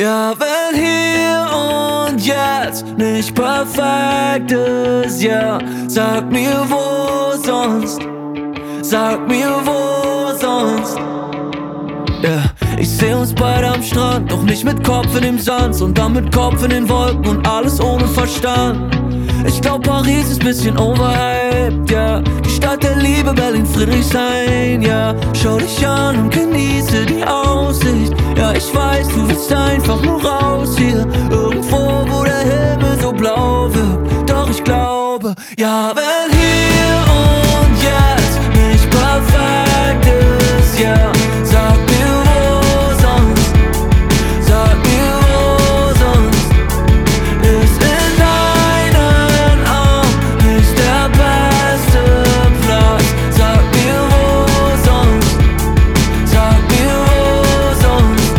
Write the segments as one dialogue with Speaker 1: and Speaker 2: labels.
Speaker 1: Ja, wenn hier und jetzt nicht perfekt ist, ja, sag mir wo sonst, sag mir wo sonst. Ja, ich seh uns beide am Strand, doch nicht mit Kopf in dem Sand, sondern mit Kopf in den Wolken und alles ohne Verstand. Ich glaub, Paris ist bisschen overhyped, ja. Die Stadt der Liebe, Berlin, Friedrichshain, ja. Schau dich an und genieße die Aussicht. Ja, ich weiß, du willst einfach nur raus hier. Irgendwo, wo der Himmel so blau wird. Doch ich glaube, ja, wenn hier und jetzt nicht perfekt ist, ja, sag mir wo sonst, sag mir wo sonst. Ist in deinen Armen nicht der beste Platz? Sag mir wo sonst, sag mir wo sonst.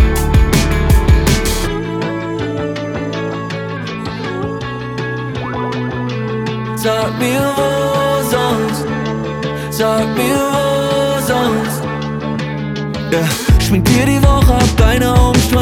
Speaker 1: Sag mir wo sonst, sag mir wo sonst. Ja, schmink dir die Woche ab, deine Augen